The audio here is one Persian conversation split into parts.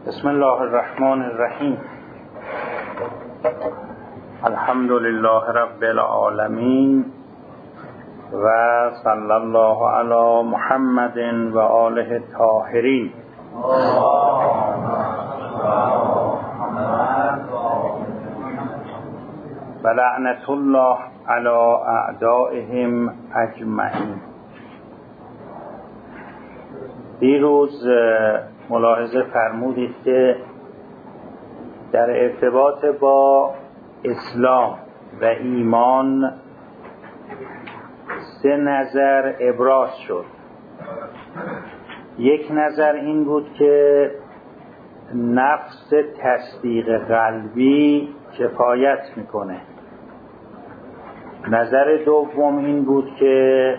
بسم الله الرحمن الرحیم. الحمد لله رب العالمین و صلی الله علی محمد و آله الطاهرین. و لعنت الله علی اعدائهم اجمعین. دیروز ملاحظه فرمودید که در ارتباط با اسلام و ایمان 3 نظر ابراز شد. یک نظر این بود که نفس تصدیق قلبی کفایت میکنه. نظر دوم این بود که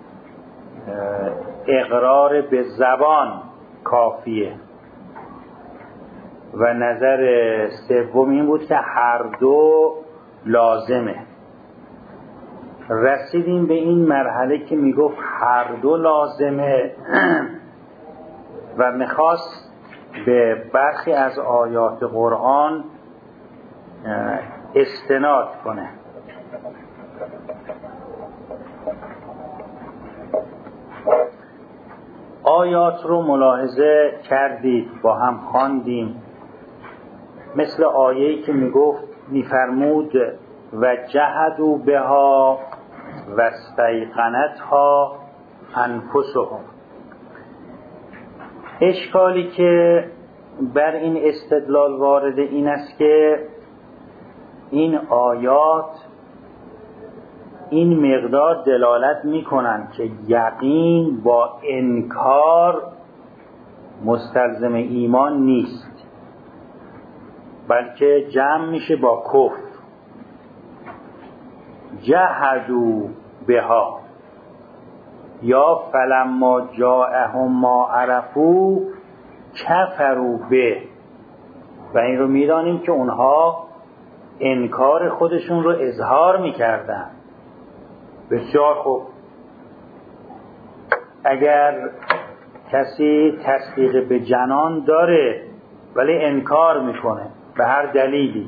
اقرار به زبان کافیه و نظر سوم این بود که هر دو لازمه. رسیدیم به این مرحله که میگفت هر دو لازمه و میخواست به برخی از آیات قرآن استناد کنه. آیات رو ملاحظه کردید، با هم خواندیم. مثل آیه‌ای که میفرمود و جحدوا بها و استیقنتها انفسهم. اشکالی که بر این استدلال وارد این است که این آیات این مقدار دلالت میکنن که یقین با انکار مستلزم ایمان نیست، بلکه جمع میشه با کفر. جحدوا بها یا فلما جاءهم ما عرفوا کفروا به. و این رو میدانیم که اونها انکار خودشون رو اظهار میکردن. بسیار خوب. اگر کسی تصدیق به جنان داره ولی انکار میکنه به هر دلیلی،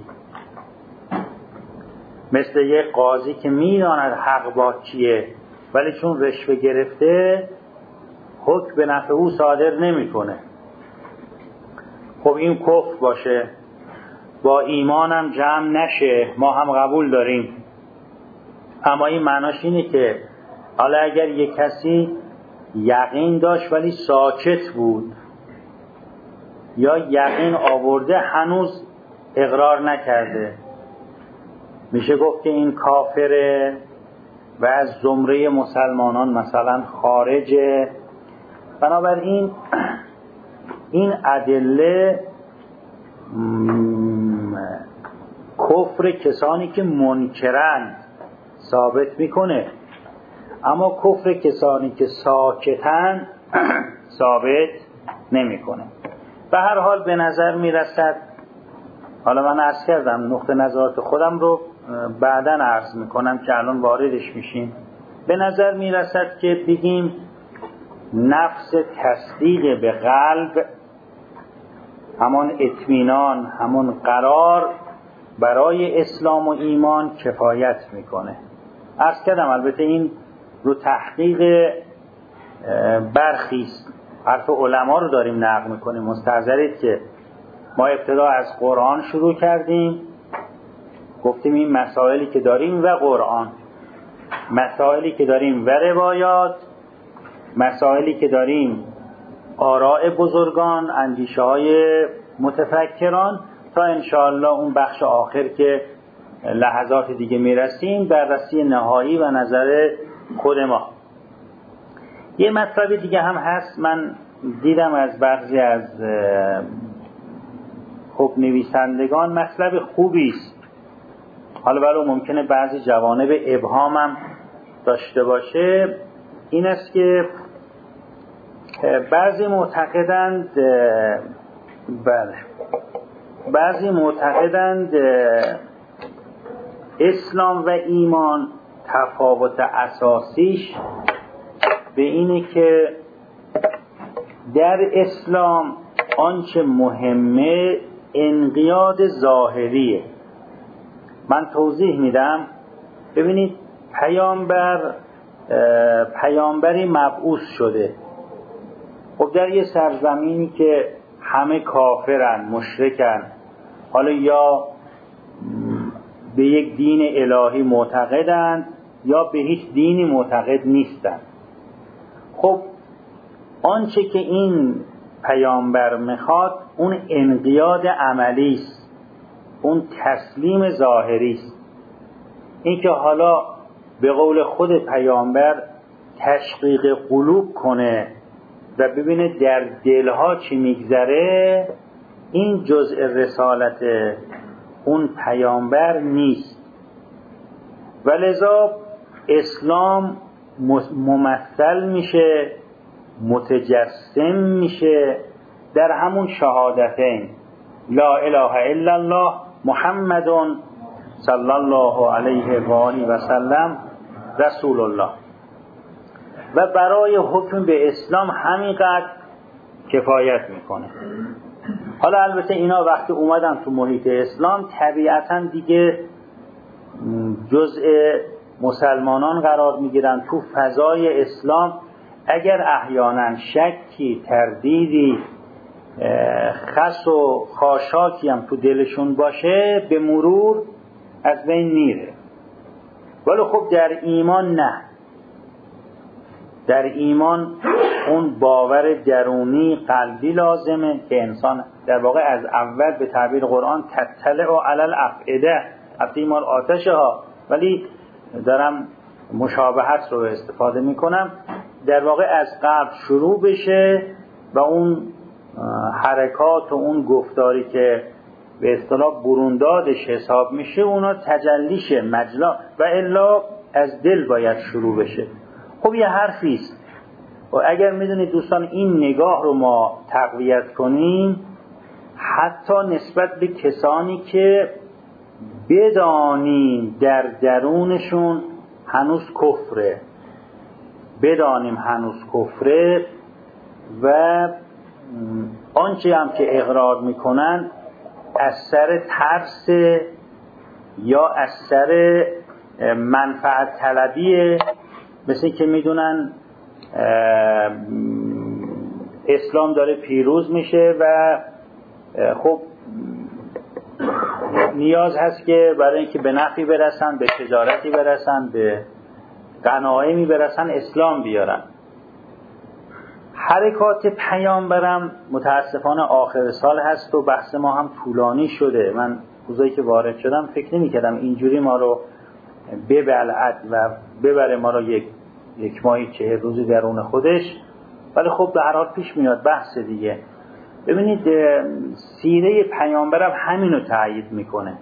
مثل یک قاضی که میداند حق با چیه ولی چون رشوه گرفته حکم به نفع او صادر نمیکنه، خب این کفر باشه، با ایمانم جمع نشه، ما هم قبول داریم. اما این معناش اینه که حالا اگر یک کسی یقین داشت ولی ساکت بود یا یقین آورده هنوز اقرار نکرده، میشه گفت که این کافره و از زمره مسلمانان مثلا خارجه. بنابراین این ادله کفر کسانی که منکرند ثابت میکنه، اما کفر کسانی که ساکتن ثابت نمیکنه. به هر حال به نظر میرسد، حالا من عرض کردم نقطه نظرات خودم رو بعداً عرض میکنم که الان واردش میشیم. به نظر میرسد که بگیم نفس تصدیق به قلب، همان اطمینان، همون قرار برای اسلام و ایمان کفایت میکنه. عرض کردم البته این رو تحقیق برخیست، حرف علما رو داریم نقل میکنیم. مستحضرید که ما ابتدا از قرآن شروع کردیم، گفتیم این مسائلی که داریم و قرآن، مسائلی که داریم و روایات، مسائلی که داریم آراء بزرگان، اندیشه های متفکران، تا انشاءالله اون بخش آخر که لحظات دیگه میرسیم بررسی نهایی و نظر خود ما. یه مطلب دیگه هم هست، من دیدم از بعضی از خوب نویسندگان مطلب خوبی است، حالا ولی ممکنه بعضی جوانب ابهام هم داشته باشه. این است که بعضی معتقدند اسلام و ایمان تفاوت اساسیش به اینه که در اسلام آنچه مهمه انقیاد ظاهریه. من توضیح میدم. ببینید پیامبری مبعوث شده. خب در یه سرزمینی که همه کافرن، مشرکن، حالا یا به یک دین الهی معتقدند یا به هیچ دینی معتقد نیستند. خب آنچه که این پیامبر میخواد اون انقیاد عملی است، اون تسلیم ظاهری است. این که حالا به قول خود پیامبر تشقیق قلوب کنه و ببینه در دلها چی میگذره، این جزء رسالت اون پیامبر نیست. ولذا اسلام ممثل میشه، متجسم میشه در همون شهادتین لا اله الا الله محمد صلی الله علیه و آله و سلم رسول الله. و برای حکم به اسلام همینقدر کفایت میکنه. حالا البته اینا وقتی اومدن تو محیط اسلام طبیعتاً دیگه جزء مسلمانان قرار میگیرن. تو فضای اسلام اگر احیانا شکی، تردیدی، خس و خاشاکی هم تو دلشون باشه به مرور از بین میره. ولی خب در ایمان نه. در ایمان اون باور درونی قلبی لازمه که انسان در واقع از اول به تعبیر قرآن تطلع و علی الافئده، البته ایمان آتشه ها، ولی دارم مشابهت رو استفاده میکنم، در واقع از قلب شروع بشه و اون حرکات و اون گفتاری که به اصطلاح بروندادش حساب میشه اونا تجلیشه مجلا، و الا از دل باید شروع بشه. خب یه حرفیست و اگر میدونید دوستان این نگاه رو ما تقویت کنیم، حتی نسبت به کسانی که بدانیم در درونشون هنوز کفره، بدانیم هنوز کفره و آنچه هم که اقرار میکنن از سر ترس یا از سر منفعت طلبیه، مثل که میدونن اسلام داره پیروز میشه و خب نیاز هست که برای اینکه به نفعی برسن، به تجارتی برسن، به غنایمی برسن، اسلام بیارن. حرکات پیامبرم متاسفانه آخر سال هست و بحث ما هم طولانی شده. من روزایی که وارد شدم فکر نمی کردم اینجوری ما رو ببلعد و ببره ما رو یک ماهی 40 روزی درون خودش، ولی خب به هر حال پیش میاد بحث دیگه. ببینید سیره پیامبرم همینو تأیید میکنه.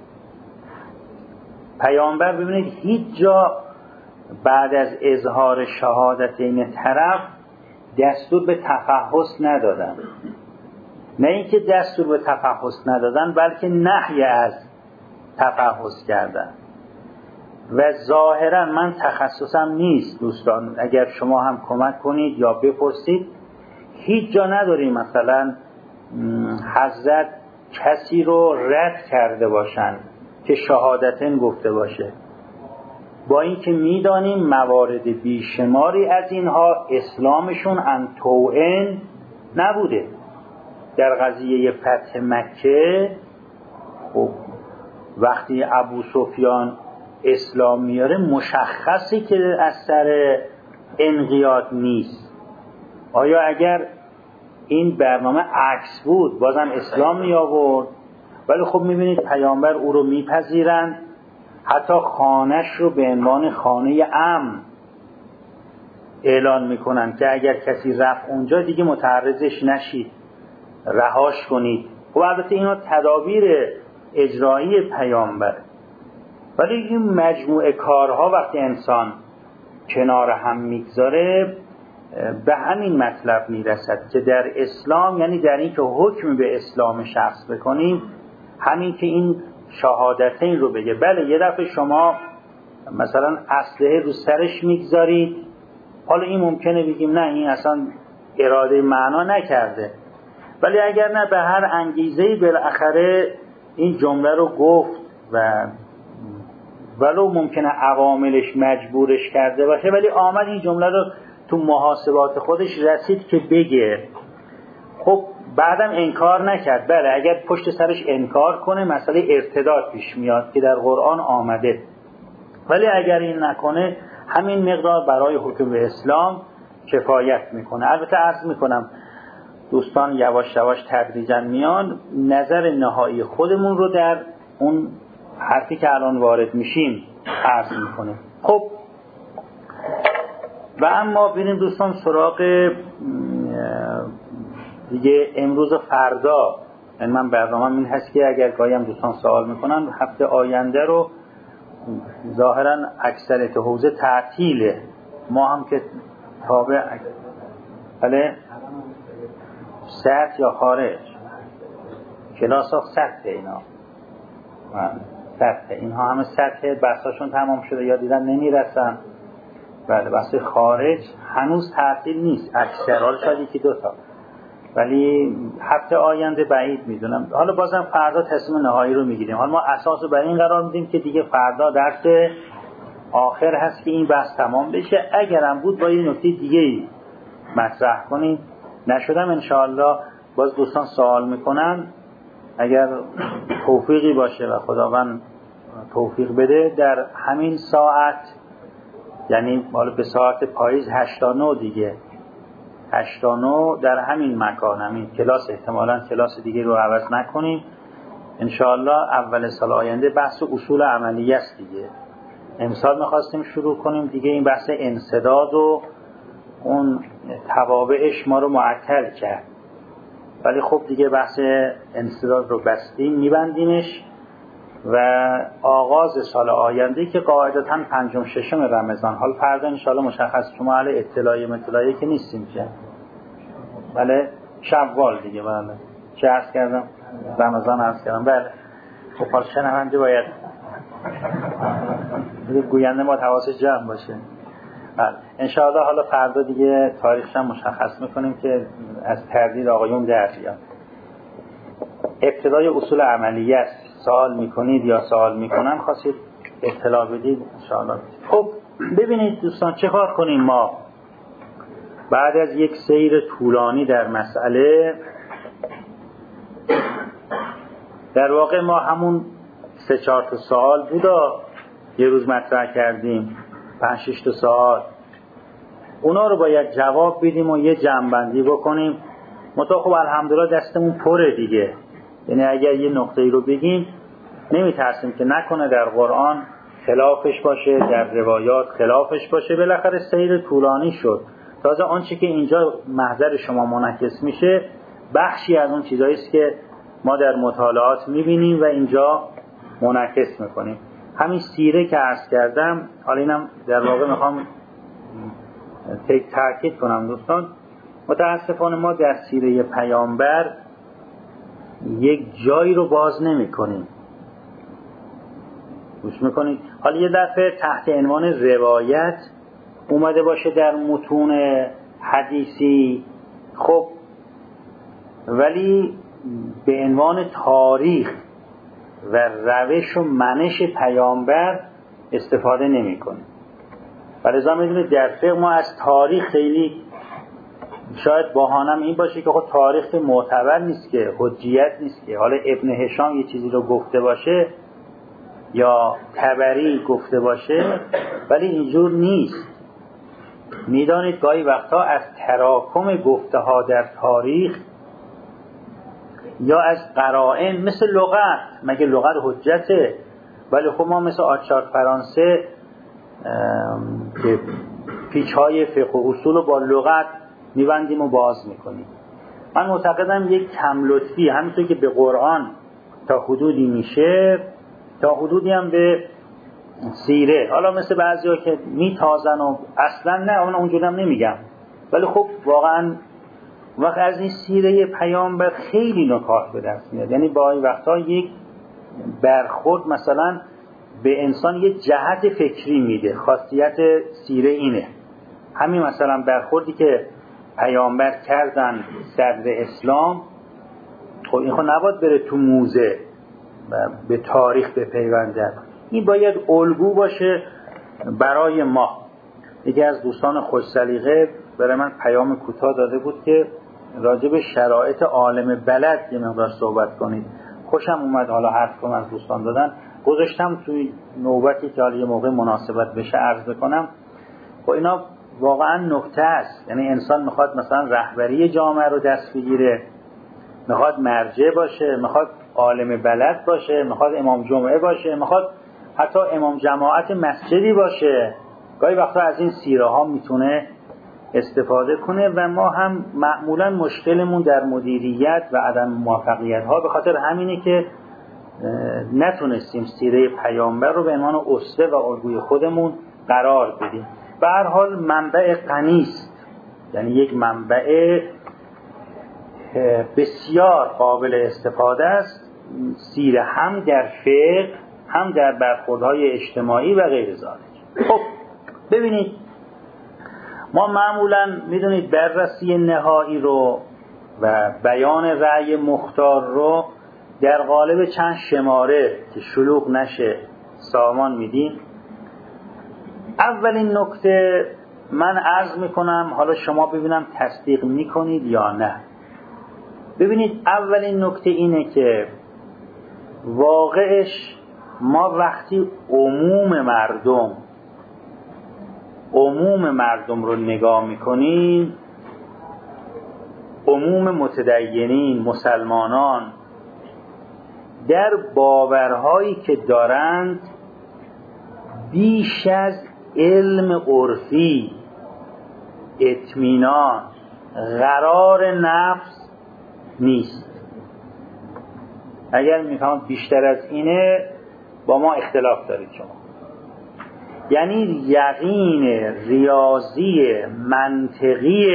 پیامبر ببینید هیچ جا بعد از اظهار شهادتین طرف دستور به تفحص ندادن. نه اینکه دستور به تفحص ندادن، بلکه نهی از تفحص کردن. و ظاهرا من تخصصم نیست دوستان، اگر شما هم کمک کنید یا بپرسید، هیچ جا نداریم مثلا حضرت کسی رو رد کرده باشن که شهادتن گفته باشه، با اینکه میدانیم موارد بیشماری از اینها اسلامشون انطوئن نبوده. در قضیه فتح مکه خب وقتی ابو سفیان اسلام میاره مشخصی که از سر انقیاد نیست. آیا اگر این برنامه عکس بود بازم اسلام می آورد؟ ولی خب میبینید پیامبر او رو میپذیرن، حتی خانهش رو به عنوان خانه امن اعلان میکنن که اگر کسی رفت اونجا دیگه متعرضش نشید، رهاش کنید. خب البته اینا تدابیر اجرایی پیامبر، ولی این مجموعه کارها وقتی انسان کنار هم میگذاره به همین مطلب میرسد که در اسلام، یعنی در این که حکم به اسلام شخص بکنیم، همین که این شهادتین رو بگه. بله یه دفعه شما مثلا اسلحه رو سرش میگذارید، حالا این ممکنه بگیم نه این اصلا اراده معنا نکرده، ولی اگر نه به هر انگیزه‌ای بالاخره این جمله رو گفت و ولو ممکنه عواملش مجبورش کرده باشه، ولی آمد این جمله رو تو محاسبات خودش رسید که بگه. خب بعدم انکار نکرد. بله اگر پشت سرش انکار کنه مسئله ارتداد پیش میاد که در قرآن آمده، ولی اگر این نکنه همین مقدار برای حکم اسلام کفایت میکنه. البته عرض میکنم دوستان یواش یواش تدریجا میان، نظر نهایی خودمون رو در اون حرفی که الان وارد میشیم عرض میکنه. خب و اما ببینیم دوستان سراغ دیگه امروز و فردا. یعنی من برنامه‌م این هست که اگر گاهی هم دوستان سوال میکنن هفته آینده رو ظاهرا اکثریت حوزه تعطیله، ما هم که تابع بله سطح یا خارج کلاس ها سطح اینا سطح اینها همه سطح بحثاشون تمام شده یا دیدن نمیرسن. بله بحث خارج هنوز تعطیل نیست، اکثر شاید یکی دوتا، ولی هفته آینده بعید میدونم. حالا بازم فردا تصمیم نهایی رو میگیریم. حالا ما اساس رو برای این قرار میدیم که دیگه فردا درس آخر هست که این بحث تمام بشه. اگرم بود با یه نکته دیگه مطرح کنیم، نشدم انشاءالله باز دوستان سوال میکنن، اگر توفیقی باشه و خداوند توفیق بده در همین ساعت، یعنی حالا به ساعت پاییز 8 تا 9 دیگه 8 تا 9 در همین مکان، همین کلاس، احتمالاً کلاس دیگه رو عوض نکنیم انشاءالله. اول سال آینده بحث اصول عملیه است دیگه. امسال میخواستیم شروع کنیم دیگه، این بحث انسداد و اون توابعش ما رو معطل کرد، ولی خب دیگه بحث انسداد رو بستیم، میبندیمش و آغاز سال آینده که قاعدتاً 5 و 6 رمضان، حال فردا انشاءالله مشخص چون اهل اطلاعی که نیستیم که بله شوال دیگه، بله چه عرض کردم رمضان عرض کردم، بله خب حال شنونده باید گوینده ما حواسش جمع باشه. بله انشاءالله حالا فردا دیگه تاریخش هم مشخص میکنیم که از تردید آقایون در بیاد. ابتدای اصول عملیه است، سوال میکنید یا سوال میکنن خواستید اطلاع بدید انشاءالله. خب ببینید دوستان چه کار کنیم ما بعد از یک سیر طولانی در مسئله. در واقع ما همون 3-4 تا سوال بودا یه روز مطرح کردیم، 5-6 تا سوال، اونا رو باید جواب بدیم و یه جمع‌بندی بکنیم. متا خب الحمدلله دستمون پره دیگه، یعنی اگر یه نقطه‌ای رو بگیم نمیترسیم که نکنه در قرآن خلافش باشه، در روایات خلافش باشه. بالاخره سیر طولانی شد، تازه آنچه که اینجا محضر شما منعکس میشه بخشی از اون چیزایی است که ما در مطالعات میبینیم و اینجا منعکس میکنیم. همین سیره که عرض کردم، حالا اینم در واقع میخوام تاکید کنم دوستان، متاسفانه ما در سیره پیامبر یک جایی رو باز نمی کنیم. گوش میکنید؟ حالا یه دفعه تحت عنوان روایت اومده باشه در متون حدیثی، خب ولی به عنوان تاریخ و روش و منش پیامبر استفاده نمی کنیم. ولذا میدونید در فقه ما از تاریخ خیلی شاید بهانم این باشه که خود تاریخ معتبر نیست، که حجیت نیست، که حالا ابن هشام یه چیزی رو گفته باشه یا طبری گفته باشه، ولی اینجور نیست. میدانید گاهی وقتا از تراکم گفته ها در تاریخ یا از قرائن، مثل لغت، مگه لغت حجته؟ ولی خب ما مثل آچار فرانسه که پیچ‌های فقه و اصول رو با لغت میبندیم و باز میکنیم. من معتقدم یک کم لطفی همینطور که به قرآن تا حدودی میشه، تا حدودی هم به سیره، حالا مثل بعضی‌ها که میتازن و اصلا نه، من اونجوری هم نمیگم، ولی خب واقعا وقت از این سیره پیامبر خیلی نکات به دست میاد. یعنی با این وقتا یک برخورد مثلا به انسان یک جهت فکری میده. خاصیت سیره اینه، همین مثلا برخوردی که پیامبر کردن صدر اسلام خب این خب نباید بره تو موزه و به تاریخ بپیونده. این باید الگو باشه برای ما. یکی از دوستان خوش سلیقه برای من پیام کوتاه داده بود که راجع به شرایط عالم بلد یه مقدار صحبت کنید. خوشم اومد حالا حرف کنم از دوستان دادن، گذاشتم توی نوبتی که حالا یه موقع مناسبت بشه عرض بکنم. خب اینا واقعا نکته است. یعنی انسان میخواد مثلا رهبری جامعه رو دست بگیره، میخواد مرجع باشه، میخواد عالم بلد باشه، میخواد امام جمعه باشه، میخواد حتی امام جماعت مسجدی باشه. گاهی وقتا از این سیره ها میتونه استفاده کنه و ما هم معمولا مشکلمون در مدیریت و عدم موفقیت ها به خاطر همینه که نتونستیم سیره پیامبر رو به عنوان اسوه و الگوی خودمون قرار بدیم. به هر حال منبع غنی است، یعنی یک منبع بسیار قابل استفاده است سیره، هم در فقه هم در برخوردهای اجتماعی و غیر ذالک. خب ببینید ما معمولا میدونید بررسی نهایی رو و بیان رأی مختار رو در قالب چند شماره که شلوغ نشه سامان میدیم. اولین نکته من عرض میکنم، حالا شما ببینم تصدیق میکنید یا نه. ببینید اولین نکته اینه که واقعش ما وقتی عموم مردم رو نگاه میکنیم، عموم متدینین مسلمانان در باورهایی که دارند بیش از علم عرفی، اطمینان، قرار نفس نیست. اگر میخوام بیشتر از اینه با ما اختلاف دارید شما. یعنی یقین ریاضی منطقی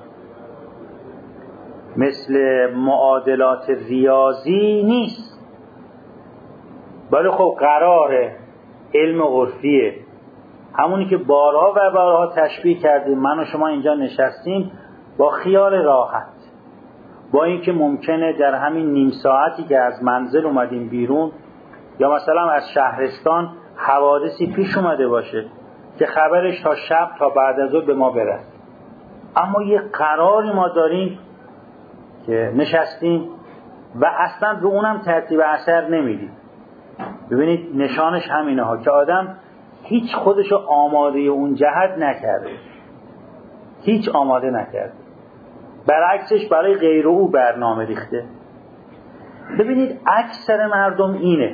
مثل معادلات ریاضی نیست، ولی خب قراره علم عرفیه، همونی که بارها و بارها تشبیه کردیم. من و شما اینجا نشستیم با خیال راحت، با اینکه ممکنه در همین نیم ساعتی که از منزل اومدیم بیرون یا مثلا از شهرستان حوادثی پیش اومده باشه که خبرش تا شب تا بعد از ظهر به ما برسه، اما یه قراری ما داریم که نشستیم و اصلا رو اونم ترتیب اثر نمیدیم. ببینید نشانش همینه ها که آدم هیچ خودشو آماده اون جهت نکرده، هیچ آماده نکرده، برعکسش برای غیر او برنامه ریخته. ببینید اکثر مردم اینه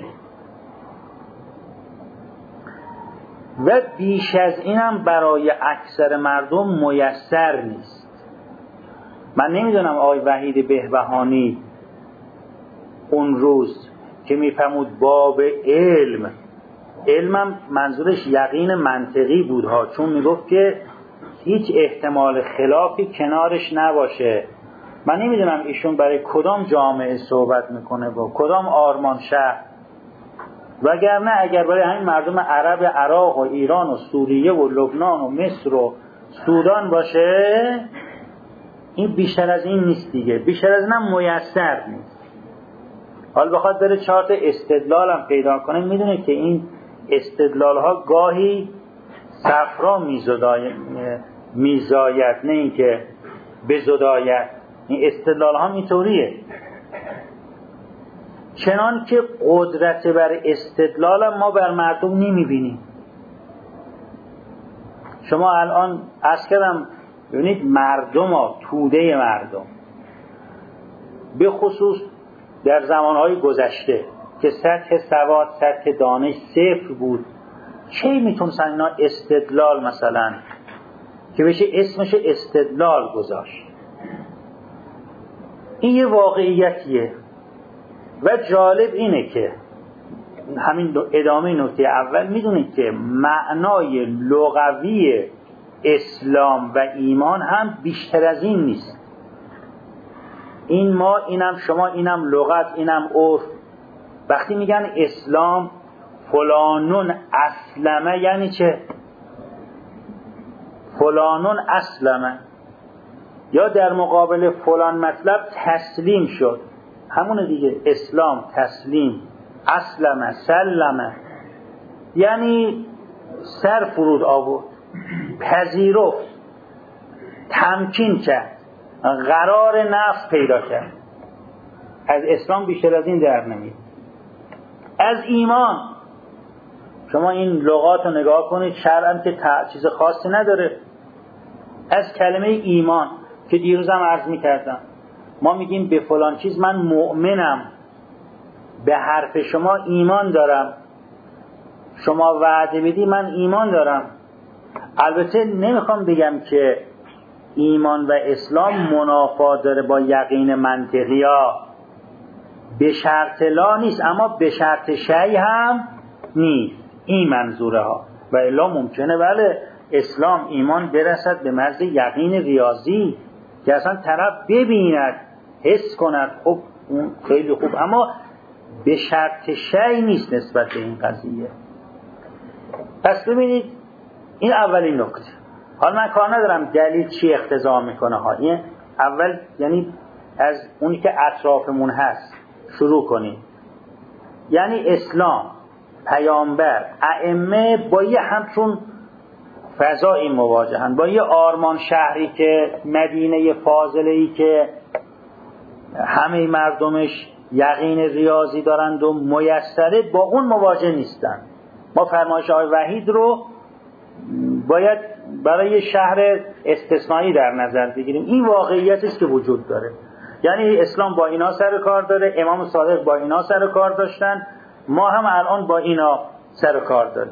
و بیش از اینم برای اکثر مردم میسر نیست. من نمیدونم آقای وحید بهبهانی اون روز که میفهمود باب علمم منظورش یقین منطقی بود ها، چون میگفت که هیچ احتمال خلافی کنارش نباشه. من نمیدونم ایشون برای کدام جامعه صحبت میکنه با کدام آرمان شهر، وگرنه اگر برای همین مردم عرب عراق و ایران و سوریه و لبنان و مصر و سودان باشه این بیشتر از این نیست دیگه، بیشتر از اینم میسر نیست. حالا بخواد بره چارت استدلال هم پیدا کنه، میدونه که این استدلال ها گاهی صفرا میزاید، نه اینکه بزداید. این استدلال ها اینطوریه، چنان که قدرت بر استدلال هم ما بر مردم نمیبینیم. شما الان عرض کردم ببینید مردم ها، توده مردم به خصوص در زمانهای گذشته که سطح سواد، سطح دانش صفر بود، چه میتونستن اینا استدلال مثلا که بشه اسمش استدلال گذاشت؟ این یه واقعیتیه. و جالب اینه که همین ادامه نکته اول میدونید که معنای لغوی اسلام و ایمان هم بیشتر از این نیست. این ما، اینم شما، اینم لغت، اینم عرف. وقتی میگن اسلام فلانون اسلمه یعنی چه؟ فلانون اسلمه، یا در مقابل فلان مطلب تسلیم شد. همونه دیگه، اسلام، تسلیم، اسلم، سلم، یعنی سر فرود آورد، پذیرفت، تمکین کرد، قرار نفس پیدا کرد. از اسلام بیشتر از این در نمیاد. از ایمان شما این لغات رو نگاه کنید، شرعاً که چیز خاصی نداره. از کلمه ایمان که دیروزم عرض میکردم، ما میگیم به فلان چیز من مؤمنم، به حرف شما ایمان دارم، شما وعده بدی من ایمان دارم. البته نمیخوام بگم که ایمان و اسلام منافات داره با یقین منطقی ها، به شرط لا نیست، اما به شرط شیء هم نیست، این منظوره ها. و الا ممکنه بله اسلام ایمان برسد به مرز یقین ریاضی که اصلا طرف ببیند، حس کند، خب اون خیلی خوب، اما به شرط شیء نیست نسبت به این قضیه. پس ببینید این اولین نکته. حالا من کار ندارم دلیل چی اقتضا میکنه ها، این اول یعنی از اونی که اطرافمون هست شروع کنیم. یعنی اسلام، پیامبر، ائمه با یه همچون فضایی مواجهن، با یه آرمان شهری که مدینه فاضله‌ای که همه مردمش یقین ریاضی دارند و میسره، با اون مواجه نیستن. ما فرمایش آقای وحید رو باید برای شهر استثنایی در نظر بگیریم. این واقعیتی است که وجود داره. یعنی اسلام با اینا سر کار داره، امام صادق با اینا سر کار داشتن، ما هم الان با اینا سر کار داریم.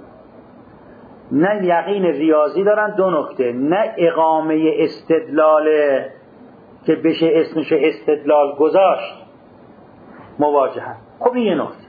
نه یقین ریاضی دارن، دو نکته، نه اقامه استدلال که بشه اسمش استدلال گذاشت مواجهن. خب این یه نکته.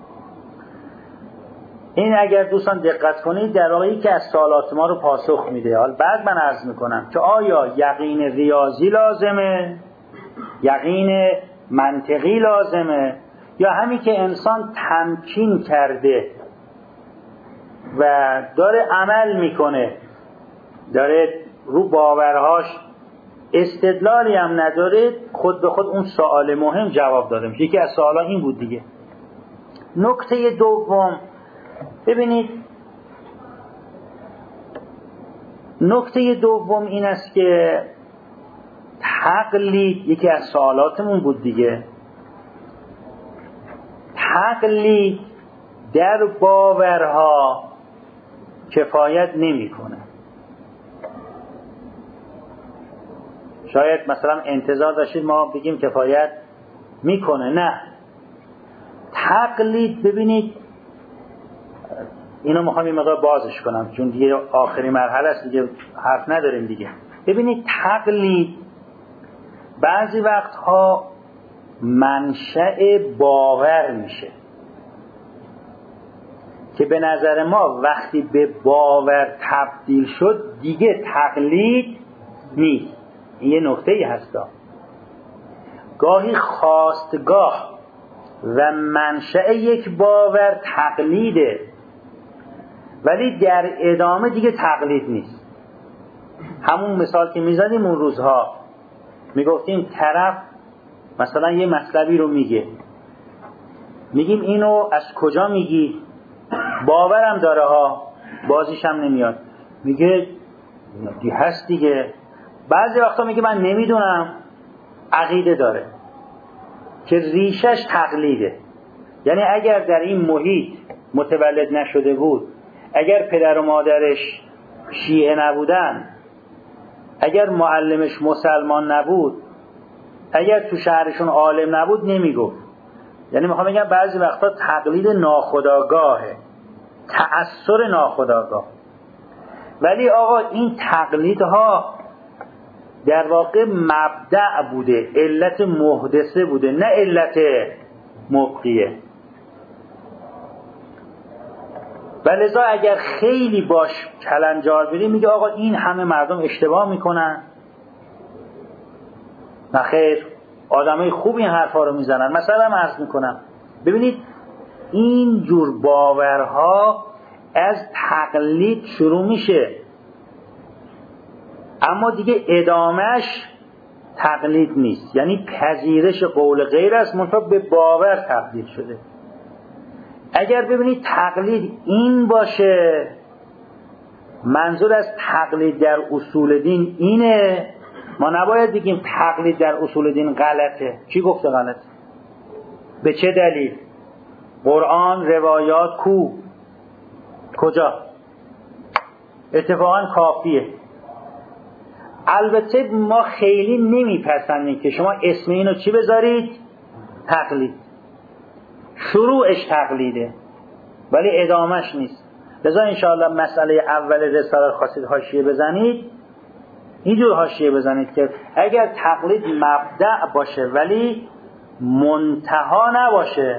این اگر دوستان دقت کنید در واقعی که از سوالات ما رو پاسخ میده. حالا بعد من عرض میکنم که آیا یقین ریاضی لازمه، یقین منطقی لازمه، یا همین که انسان تمکین کرده و داره عمل میکنه، داره رو باورهاش استدلالی هم نداره، خود به خود اون سوال مهم جواب داده میشه. یکی از سوالا این بود دیگه. نکته دوم، ببینید نکته دوم این است که تقلید، یکی از سوالاتمون بود دیگه، تقلید در باورها کفایت نمیکنه. شاید مثلا انتظار داشتید ما بگیم کفایت میکنه، نه. تقلید ببینید اینو میخوام این مقدار بازش کنم چون دیگه آخری مرحله است دیگه، حرف نداریم دیگه. ببینید تقلید بعضی وقتها منشأ باور میشه که به نظر ما وقتی به باور تبدیل شد دیگه تقلید نیست. این یه نکته‌ای هستا. گاهی خواستگاه و منشأ یک باور تقلیده، ولی در ادامه دیگه تقلید نیست. همون مثال که میزدیم اون روزها، میگفتیم طرف مثلا یه مطلبی رو میگه، میگیم اینو از کجا میگی؟ باورم داره ها، بازیش هم نمیاد. میگه دی هست دیگه. بعضی وقتا میگه من نمیدونم، عقیده داره که ریشش تقلیده. یعنی اگر در این محیط متولد نشده بود، اگر پدر و مادرش شیعه نبودن، اگر معلمش مسلمان نبود، اگر تو شهرشون عالم نبود، نمیگفت. یعنی میخوام بگم بعضی وقتا تقلید ناخودآگاهه، تأثیر ناخودآگاه. ولی آقا این تقلیدها در واقع مبدأ بوده، علت محدثه بوده، نه علت مبقیه. و لذا اگر خیلی باش کلنجار بریم، میگه آقا این همه مردم اشتباه میکنن، نه خیر، آدمای خوب این حرفا رو میزنن. مثلا عرض میکنم ببینید این جور باورها از تقلید شروع میشه، اما دیگه ادامش تقلید نیست، یعنی پذیرش قول غیر است منتها به باور تبدیل شده. اگر ببینید تقلید این باشه، منظور از تقلید در اصول دین اینه، ما نباید بگیم تقلید در اصول دین غلطه. چی گفته غلطه؟ به چه دلیل؟ قرآن، روایات کجا؟ اتفاقا کافیه. البته ما خیلی نمیپسندیم که شما اسم اینو چی بذارید؟ تقلید. شروعش تقلیده ولی ادامش نیست. لذا انشاءالله مسئله اول رساله خواستید حاشیه بزنید، اینجور حاشیه بزنید که اگر تقلید مبدأ باشه ولی منتها نباشه.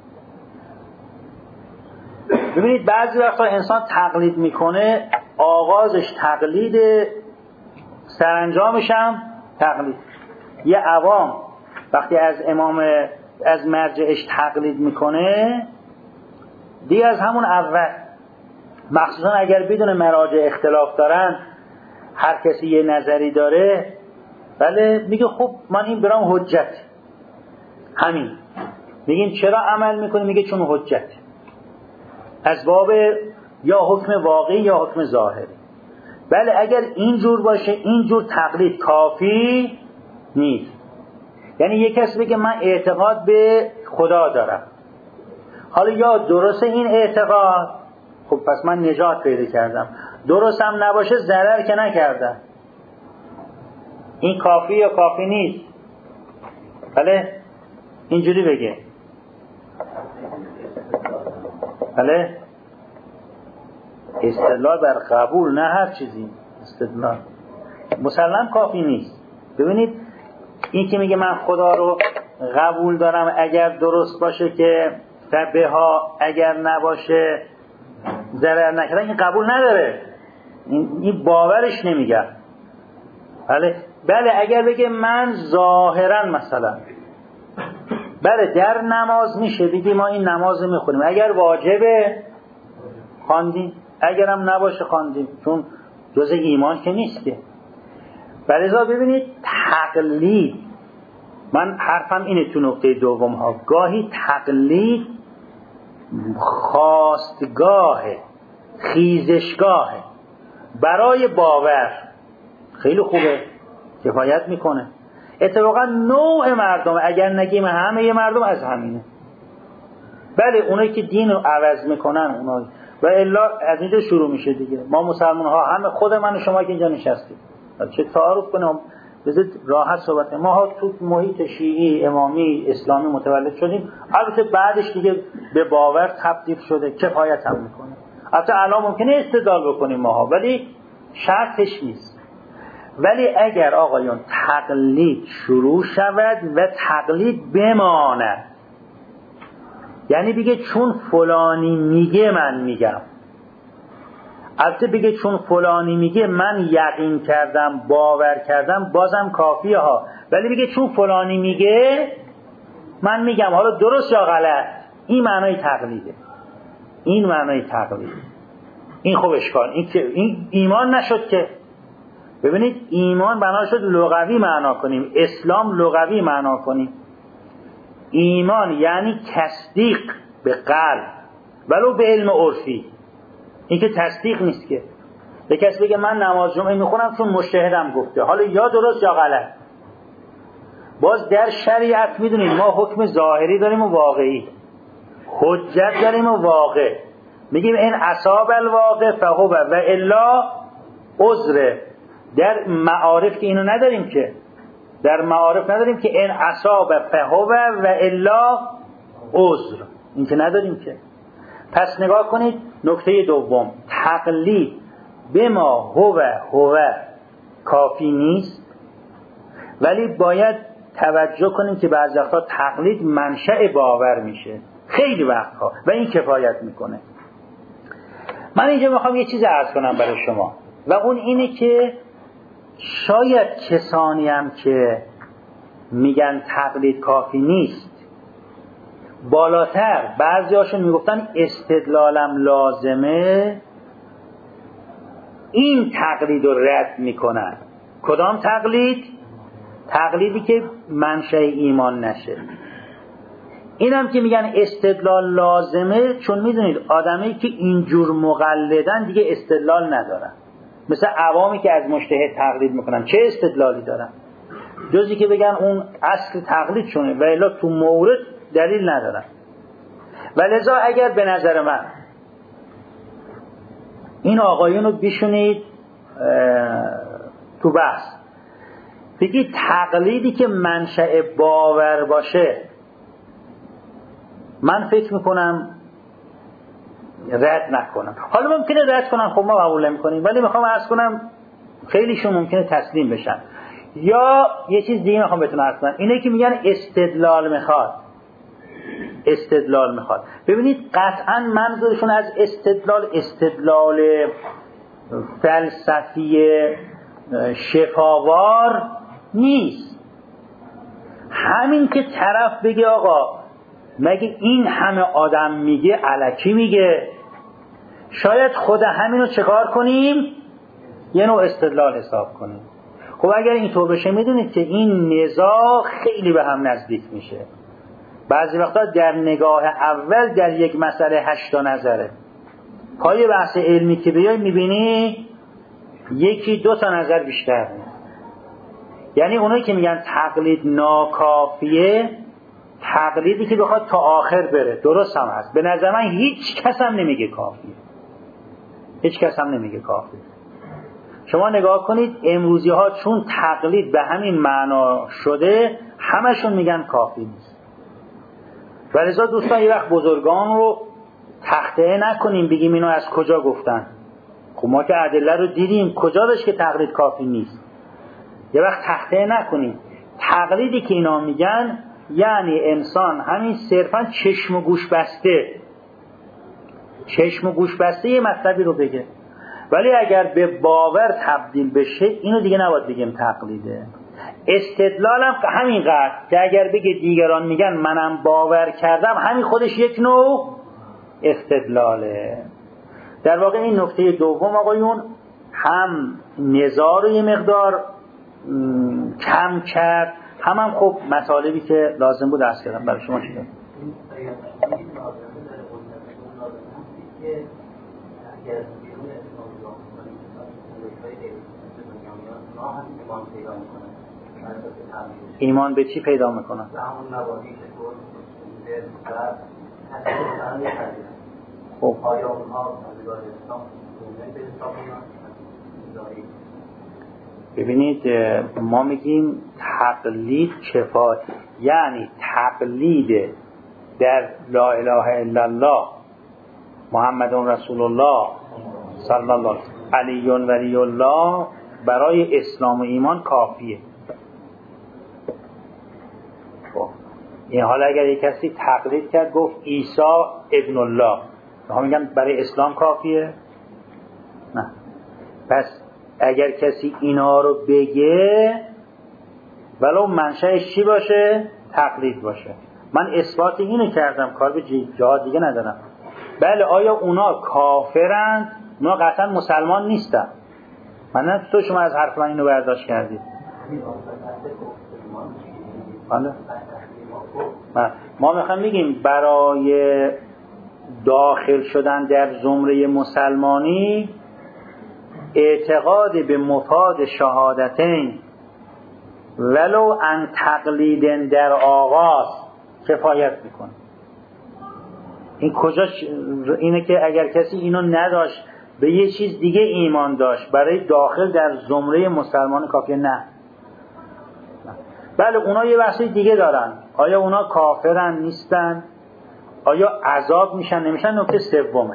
ببینید بعضی وقتا انسان تقلید میکنه، آغازش تقلید، سرانجامش هم تقلید. یه عوام وقتی از مرجعش تقلید میکنه دیگه از همون اول، مخصوصا اگر بدون مراجع اختلاف دارن، هر کسی یه نظری داره، بله میگه خب من این برام حجت، همین. میگیم چرا عمل میکنی؟ میگه چون حجت، از باب یا حکم واقعی یا حکم ظاهری. بله اگر اینجور باشه، اینجور تقلید کافی نیست. یعنی یک کسی بگه من اعتقاد به خدا دارم، حالا یا درسته این اعتقاد، خب پس من نجات پیدا کردم، درست هم نباشه ضرر که نکردم، این کافی یا کافی نیست. بله اینجوری بگه، بله استدلال بر قبول، نه هر چیزی استدلال مسلم کافی نیست. ببینید این که میگه من خدا رو قبول دارم اگر درست باشه که فبها، اگر نباشه ضرر نکردن، این قبول نداره، این باورش نمیگه. بله اگر بگه من ظاهرا مثلا، بله در نماز میشه بگی ما این نماز میخونیم، اگر واجبه خواندیم، اگرم نباشه خواندیم، چون جزء ایمان که نیست که. بلذا ببینید تقلید، من حرفم اینه تو نقطه دوم ها، گاهی تقلید خواستگاه، خیزشگاه برای باور، خیلی خوبه، کفایت میکنه. اتفاقا نوع مردم، اگر نگیم همه مردم، از همینه. بله اونایی که دین رو عوض میکنن اونایی، و الا از اینجا شروع میشه دیگه. ما مسلمان ها همه، خود من و شما که اینجا نشستیم، چه تعارف کنم، بذارید راحت صحبت کنیم. ما ها تو محیط شیعی، امامی، اسلامی متولد شدیم، البته بعدش دیگه به باور تبدیل شده، کفایت هم میکنه. البته الان ممکنه استدلال بکنیم ماها، ولی شرطش نیست. ولی اگر آقایون تقلید شروع شود و تقلید بماند، یعنی بگه چون فلانی میگه من میگم، البته بگه چون فلانی میگه من یقین کردم، باور کردم، بازم کافیه ها، ولی بگه چون فلانی میگه من میگم، حالا درست یا غلط، این معنای تقلیده. این معنای تقلیده. این خوب اشکال، این ایمان نشد که. ببینید ایمان بنا شد لغوی معنا کنیم، اسلام لغوی معنا کنیم. ایمان یعنی تصدیق به قلب، ولو به علم عرفی. این که تصدیق نیست که. به کسی بگه من نماز جمعه میخونم چون مجتهدم گفته، حالا یا درست یا غلط. باز در شریعت میدونید ما حکم ظاهری داریم و واقعی، حجت داریم و واقع. میگیم این اصاب الواقع فهو و الا عذر. در معارف که اینو نداریم که، در معارف نداریم که این اصاب فهو و الا عذر، این که نداریم که. پس نگاه کنید نکته دوم، تقلید به ما هو کافی نیست، ولی باید توجه کنیم که بعضی وقتا تقلید منشأ باور میشه، خیلی وقتها، و این کفایت میکنه. من اینجا میخوام یه چیز عرض کنم برای شما، و اون اینه که شاید کسانی هم که میگن تقلید کافی نیست، بالاتر بعضی هاشون میگفتن استدلالم لازمه، این تقلید رو رد میکنن. کدام تقلید؟ تقلیدی که منشأ ایمان نشه. اینم که میگن استدلال لازمه، چون میدونید آدمی که اینجور مقلدن دیگه استدلال ندارن. مثل عوامی که از مجتهد تقلید میکنن چه استدلالی دارن؟ جزی که بگن اون اصل تقلید شونه و الا تو مورد دلیل ندارن. ولذا اگر به نظر من این آقایون رو بیشونید تو بحث، بگید تقلیدی که منشأ باور باشه، من فکر میکنم رد نکنم. حالا ممکنه رد کنم، خب ما قبول نمی‌کنیم، ولی میخوام عرض کنم خیلیشون ممکنه تسلیم بشن. یا یه چیز دیگه میخوام بهتون عرض کنم، اینه که میگن استدلال میخواد. استدلال میخواد. ببینید قطعا منظورشون از استدلال فلسفی شفاوار نیست. همین که طرف بگه آقا مگه این همه آدم میگه الکی میگه، شاید خود همینو چکار کنیم؟ یه نوع استدلال حساب کنیم. خب اگر اینطور بشه میدونید که این نزاع خیلی به هم نزدیک میشه. بعضی وقتا در نگاه اول در یک مسئله 8 نظره، پای بحث علمی که بیای میبینی 1-2 نظر بیشتر نیست. یعنی اونایی که میگن تقلید ناکافیه، تقلیدی که بخواد تا آخر بره، درست هم هست. به نظر من هیچ کس هم نمیگه کافیه. هیچ کس هم نمیگه کافیه. شما نگاه کنید امروزی ها چون تقلید به همین معنا شده، همشون میگن کافی نیست. ولذا دوستان یه وقت بزرگان رو تخته نکنیم بگیم اینو از کجا گفتن. خب ما که ادله رو دیدیم، کجا داشت که تقلید کافی نیست. یه وقت تخته نکنیم. تقلیدی که اینا میگن یعنی انسان همین صرفا چشم و گوش بسته یه مطلبی رو بگه، ولی اگر به باور تبدیل بشه اینو دیگه نباید بگیم تقلیده. استدلال هم همینقدر که اگر بگه دیگران میگن منم باور کردم، همین خودش یک نوع استدلاله. در واقع این نکته دوم آقایون هم نزاع رو یه مقدار کم کرد، هم خب مطالبی که لازم بود عرض کردم برای شما شده. ایمان به چی پیدا میکنن؟ خب ببینید ما میگیم تقلید کفایت، یعنی تقلید در لا اله الا الله محمد رسول الله صلی الله علیه و ولی الله برای اسلام و ایمان کافیه. این حالا اگر یک کسی تقلید کرد گفت عیسی ابن الله، ما میگن برای اسلام کافیه؟ نه. پس اگر کسی اینا رو بگه ولو منشأش چی باشه؟ تقلید باشه. من اثبات اینو کردم، کار به جا دیگه ندارم. بله آیا اونا کافرند؟ اونا قطعا مسلمان نیستن. من نه تو شما از حرف من اینو برداشت کردید. ما میخوام بگیم برای داخل شدن در زمره مسلمانی اعتقاد به مفاد شهادتین ولو ان تقلیدن در آغاز کفایت میکنه. این کجاش اینه که اگر کسی اینو نداشت به یه چیز دیگه ایمان داشت برای داخل در زمره مسلمان کافیه؟ نه. بله اونا یه بحثی دیگه دارن، آیا اونا کافرن نیستن، آیا عذاب میشن نمیشن. نکته سومه.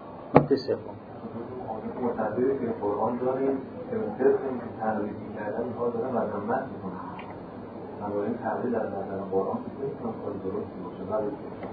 متعبیری که قرآن داریم که طبق تحریفی کردن اینها داره مذمت میکنه. بنابراین تحریف در نظر قرآن میتونم خیلی درستی باشه.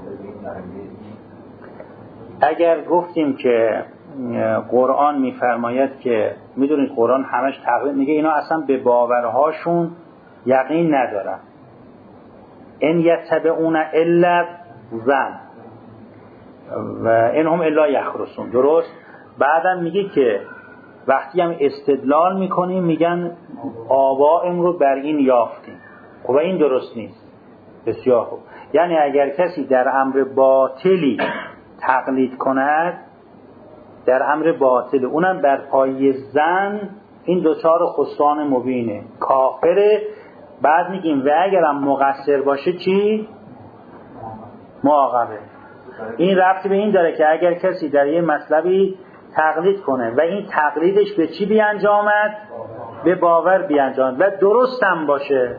اگر گفتیم که قرآن میفرماید که میدونید قرآن همش تقلید میگه، اینا اصلا به باورهاشون یقین ندارن. ان یتبعون الا ظن و انهم الا یخرصون. درست؟ بعدم میگه که وقتی هم استدلال میکنیم میگن آبائم رو بر این یافتیم. خب این درست نیست. بسیار خوب. یعنی اگر کسی در امر باطلی تقلید کند، در امر باطل اونم بر پای زن، این دوچار خسران مبینه، کافره. بعد میگیم و اگرم مقصر باشه چی؟ معاقبه. این ربطی به این داره که اگر کسی در یه مطلبی تقلید کنه و این تقلیدش به چی بیانجامد؟ به باور بیانجامد و درست هم باشه.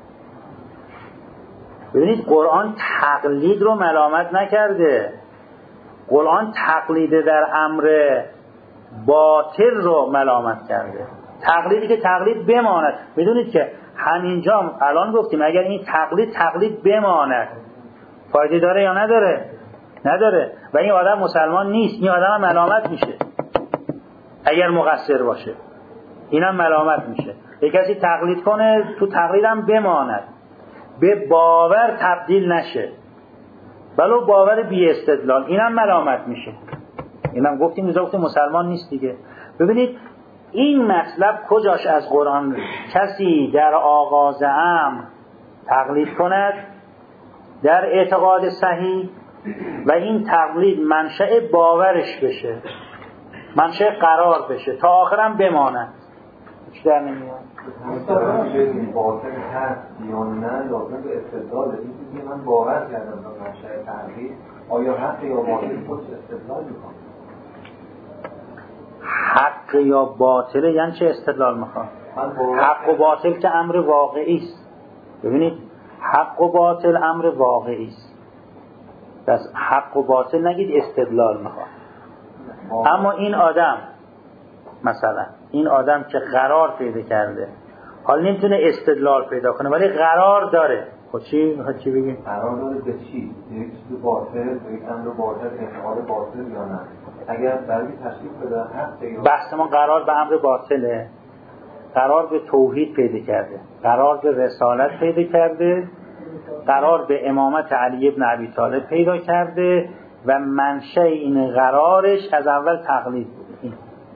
ببینید قرآن تقلید رو ملامت نکرده. قرآن تقلید در امر باطل رو ملامت کرده. تقلیدی که تقلید بماند. میدونید که همینجا الان گفتیم اگر این تقلید بماند فایده داره یا نداره؟ نداره. و این آدم مسلمان نیست، این آدم هم ملامت میشه اگر مقصر باشه، اینم ملامت میشه. یک کسی تقلید کنه تو تقلیدم بماند، به باور تبدیل نشه، ولو باور بی استدلال، اینم ملامت میشه. اینم گفتیم مسلمان نیست دیگه. ببینید این مطلب کجاش از قرآن؟ کسی در آغاز امر تقلید کند در اعتقاد صحیح و این تقلید منشأ باورش بشه، منشأ قرار بشه، تا آخرم بماند. چی در نمیاد؟ باطل هست یا نه لازم به استدلال. این چیزی من باور کردم تا منشأ تقلید آیا حق یا باطل خود استدلال میکنه؟ حق یا باطل یعنی چه استدلال میخواد؟ حق و باطل که امر واقعی است. ببینید حق و باطل امر واقعی است. پس حق و باطل نگید استدلال میخواد. اما این آدم مثلا این آدم که قرار پیدا کرده، حال نمیتونه استدلال پیدا کنه ولی قرار داره. خب چی بگیم؟ قرار داره به چی؟ یک چیز باطل، یک امر باطل، اعتقاد باطل یا نه؟ اگر برای تشریف بده حق یا بحث ما قرار به امر باطله، قرار به توحید پیدا کرده، قرار به رسالت پیدا کرده، قرار به امامت علی ابن ابی طالب پیدا کرده و منشأ این قرارش از اول تقلید بود.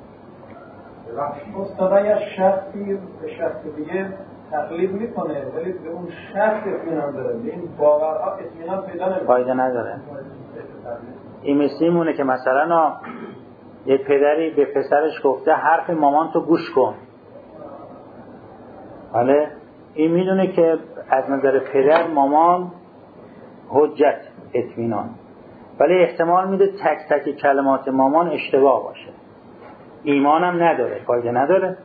مستقیم از شخصی به شخص دیگه تقلید میکنه ولی به اون شخص اطمینان داره، به این باورها اطمینان پیدا نمیکنه، فایده نداره. این مثل مونه که مثلا یه پدری به پسرش گفته حرف مامان تو گوش کن. بله این میدونه که از نظر پدر مامان حجت، اطمینان، ولی احتمال میده تک تک کلمات مامان اشتباه باشه. ایمانم نداره، فایده نداره.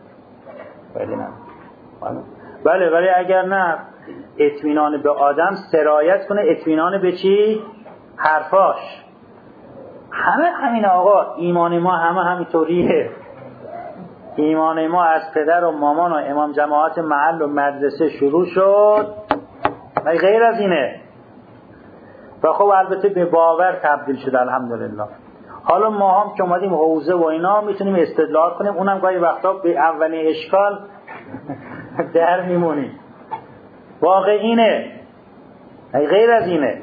بله ولی اگر نه اطمینان به آدم سرایت کنه، اطمینان به چی؟ حرفاش. همین آقا، ایمان ما همینطوریه. ایمان ما از پدر و مامان و امام جماعت محل و مدرسه شروع شد و غیر از اینه. و خب البته به باور تبدیل شد الحمدلله. حالا ما هم که اومدیم حوزه و اینا میتونیم استدلال کنیم، اونم گاهی وقتا به اولین اشکال در میمونیم. واقع اینه غیر از اینه.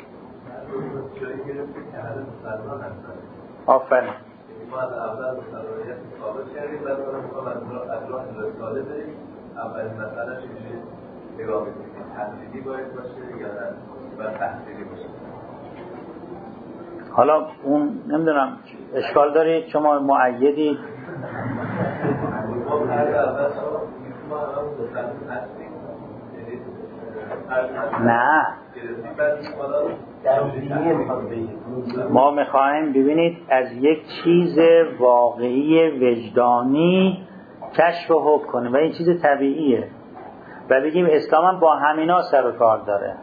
آفرین. ما از اول صلاحیت ثابت کردیم و بعد از راه رساله بریم. اولین مسئله چیه؟ نگاه بکنیم تحصیلی باید باشه یا نه باید تحصیلی باشه. حالا اون نمیدونم اشکال دارید شما معیدید. نه ما میخوایم ببینید از یک چیز واقعی وجدانی کشف و حکم کنیم و این چیز طبیعیه و بگیم اسلام هم با همینا سر و کار داره.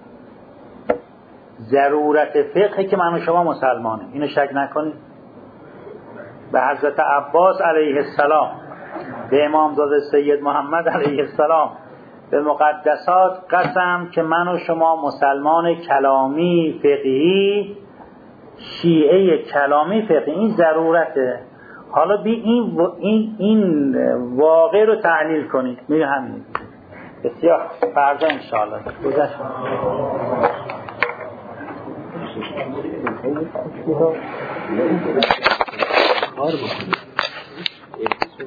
ضرورت فقه که من و شما مسلمانه، اینو شک نکنید. به حضرت عباس علیه السلام، به امامزاده سید محمد علیه السلام، به مقدسات قسم که من و شما مسلمان کلامی فقهی، شیعه کلامی فقهی، این ضرورته. حالا بی این واقع رو تحلیل کنید. میگه همین بسیار فردا انشاءالله گذشت کار بکنید.